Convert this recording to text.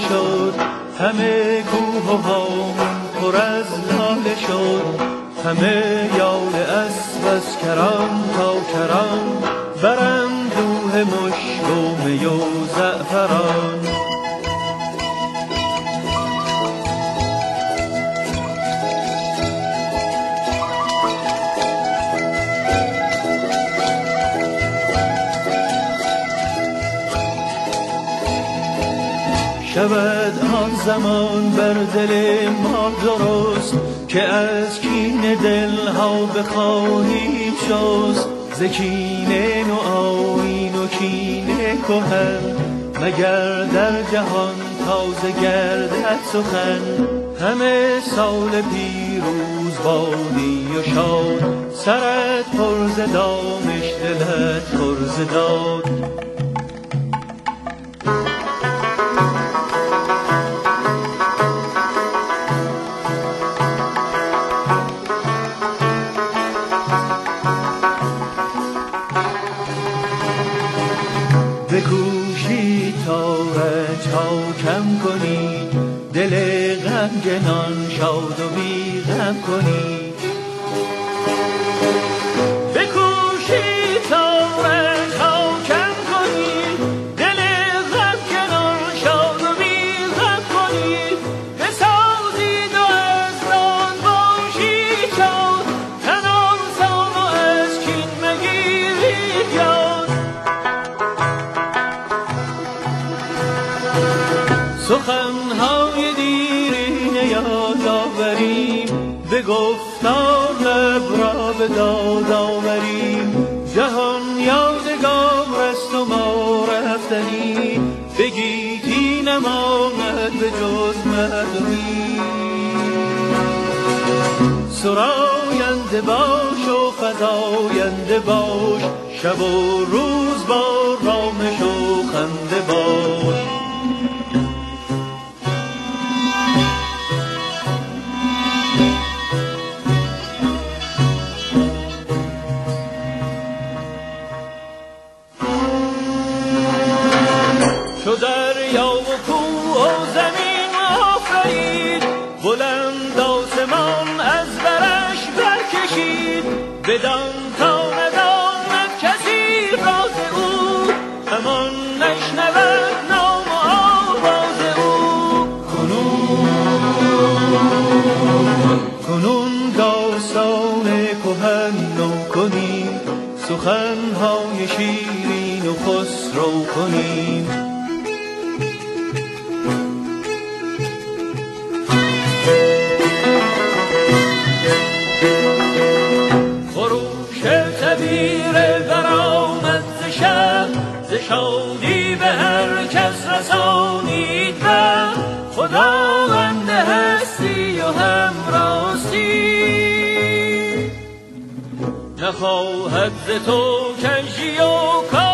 شد، همه کوه و هامون پر از لاله شد. همه یال اسب از کران تا کران، براندوه مشک و می و زعفران. شود آن زمان بر دل ما درست، که از کین دلها بخواهیم شست. ز کین نوآیین و کین کهن، مگر در جهان تازه گردد سخن. همه سال پیروز بادی و شاد، سرت پر ز دانش دلت پر ز داد. بکوشید تا رنج‌ها کم کنید، دل غمگنان شاد و بی غم کنید. بکوشید تا رنج‌ها کم کنید، دل غمگنان شاد و بی غم کنید. بسازید و از راه باشید شاد، تن آسان و از کین مگیرید یاد. سخنهای دیرینه یاد آوریم، به گفتار لب را به داد آوریم. جهان یادگار است و ما رفتنی، بگیتی نماند به جز مردمی. سراینده باش و فزاینده باش، شب و روز با رامش و خنده باش. چو دریا و کوه و زمین آفرید، بلند آسمان از برش برکشید. بدان تا نداند کسی راز او، همان نشنود نام و آواز او. کنون داستان کهن نو کنیم، سخنهای شیرین و خسرو کنیم. برآمد ز شهر، ز شادی به هر کس رسانید و خداوند هستی و همراستی. نخواهد ز تو کژی و